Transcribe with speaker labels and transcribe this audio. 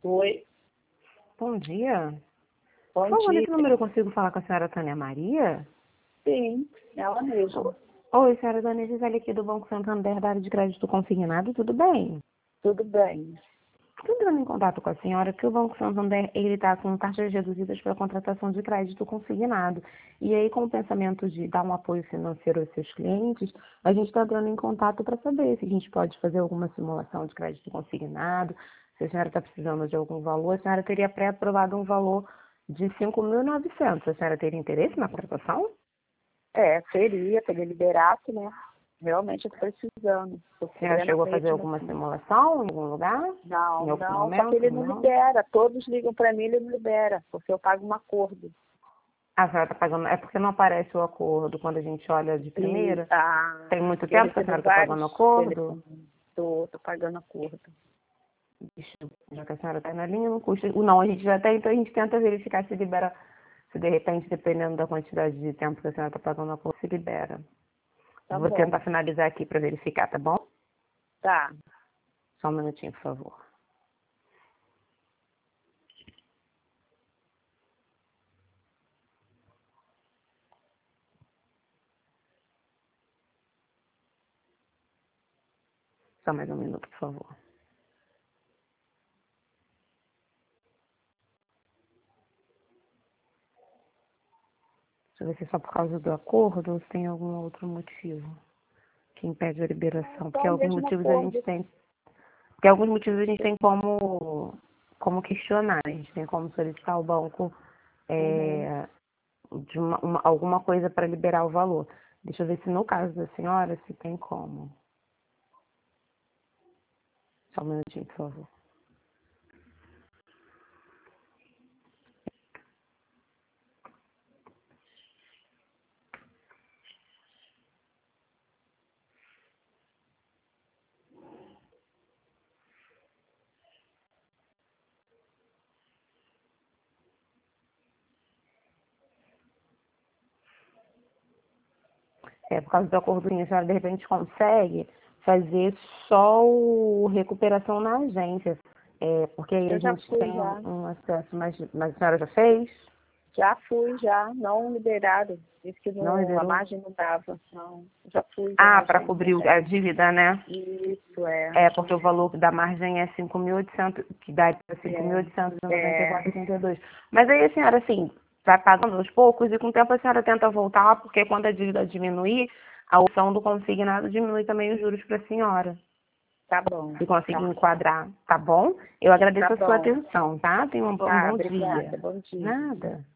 Speaker 1: Oi,
Speaker 2: Bom dia. Por
Speaker 1: bom
Speaker 2: favor,
Speaker 1: dia.
Speaker 2: nesse número eu consigo falar com a senhora Tânia Maria?
Speaker 1: Sim, ela mesma.
Speaker 2: Oi, senhora Dona Gisele aqui do Banco Santander da área de crédito consignado, tudo bem?
Speaker 1: Tudo bem.
Speaker 2: Estou entrando em contato com a senhora que o Banco Santander ele está com taxas reduzidas para a contratação de crédito consignado. E aí, com o pensamento de dar um apoio financeiro aos seus clientes, a gente está entrando em contato para saber se a gente pode fazer alguma simulação de crédito consignado, se a senhora está precisando de algum valor. A senhora teria pré-aprovado um valor de 5.900. A senhora teria interesse na contratação?
Speaker 1: Seria, para ele liberasse, né? Realmente eu estou precisando. Estou
Speaker 2: A senhora chegou a fazer
Speaker 1: mesmo
Speaker 2: alguma
Speaker 1: assim.
Speaker 2: simulação em algum lugar?
Speaker 1: Não,
Speaker 2: Em algum
Speaker 1: não, só que
Speaker 2: momento?
Speaker 1: ele não
Speaker 2: Não?
Speaker 1: libera. Todos ligam para mim, ele não libera, porque eu pago um acordo.
Speaker 2: A senhora está pagando. É porque não aparece o acordo quando a gente olha de
Speaker 1: E
Speaker 2: primeira? Tem muito
Speaker 1: eu
Speaker 2: tempo que a
Speaker 1: recebo
Speaker 2: senhora está
Speaker 1: vários
Speaker 2: pagando acordo?
Speaker 1: telefones. Estou pagando acordo.
Speaker 2: Ixi, já que a senhora está na linha, não custa. Não, a gente já tem, então a gente tenta verificar se libera, se de repente, dependendo da quantidade de tempo que a senhora está pagando acordo, se libera.
Speaker 1: Tá
Speaker 2: Vou
Speaker 1: bom.
Speaker 2: tentar finalizar aqui para verificar, tá bom?
Speaker 1: Tá.
Speaker 2: Só um minutinho, por favor. Só mais um minuto, por favor. Deixa eu ver se é só por causa do acordo ou se tem algum outro motivo que impede a liberação.
Speaker 1: Só
Speaker 2: Porque
Speaker 1: o
Speaker 2: alguns
Speaker 1: mesmo
Speaker 2: motivos a gente
Speaker 1: acordo.
Speaker 2: tem. Porque alguns motivos a gente tem como questionar, né? A gente tem como solicitar ao banco
Speaker 1: Uhum.
Speaker 2: de alguma coisa para liberar o valor. Deixa eu ver se no caso da senhora se tem como. Só um minutinho, por favor. Por causa do acordo, a senhora de repente consegue fazer só o recuperação na agência. Porque aí a
Speaker 1: Eu já
Speaker 2: gente
Speaker 1: fui
Speaker 2: tem
Speaker 1: já.
Speaker 2: um acesso, mas a senhora já fez?
Speaker 1: Já fui, já. Não liberaram. Disse que
Speaker 2: Não
Speaker 1: não, a
Speaker 2: liberou?
Speaker 1: margem não dava. Não. Já fui já na
Speaker 2: Ah, para
Speaker 1: agência
Speaker 2: cobrir
Speaker 1: já.
Speaker 2: a dívida, né?
Speaker 1: Isso, é.
Speaker 2: Porque o valor da margem é 5.800, que dá para
Speaker 1: É.
Speaker 2: 5.894,32. Mas aí a senhora, assim, vai pagando aos poucos e com o tempo a senhora tenta voltar, porque quando a dívida diminuir, a opção do consignado diminui também os juros para a senhora.
Speaker 1: Tá bom.
Speaker 2: Se conseguir
Speaker 1: Tá.
Speaker 2: enquadrar, tá bom? Eu
Speaker 1: Tá
Speaker 2: agradeço a sua
Speaker 1: bom.
Speaker 2: atenção, tá? Tenha um
Speaker 1: Tá,
Speaker 2: bom
Speaker 1: obrigada.
Speaker 2: dia.
Speaker 1: Bom dia.
Speaker 2: Nada.